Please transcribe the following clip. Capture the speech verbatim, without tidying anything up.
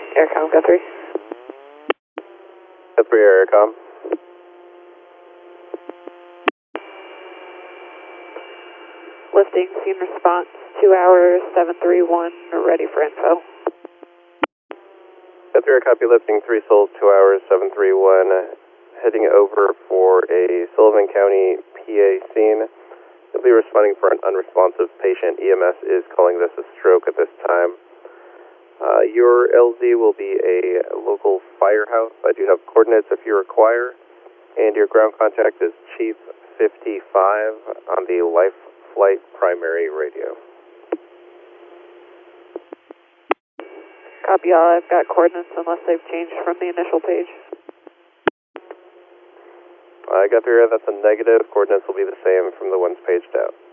Aircom, Guthrie. Guthrie, Aircom. Lifting, scene response, two hours, seven three one, ready for info. Guthrie, copy lifting, three souls, two hours, seven three one, heading over for a Sullivan County P A scene. You'll be responding for an unresponsive patient. E M S is calling this a stroke at this time. Uh, your L Z will be a local firehouse. I do have coordinates if you require. And your ground contact is Chief fifty-five on the Life Flight primary radio. Copy all, I've got coordinates unless they've changed from the initial page. I got through, that's a negative. Coordinates will be the same from the ones paged out.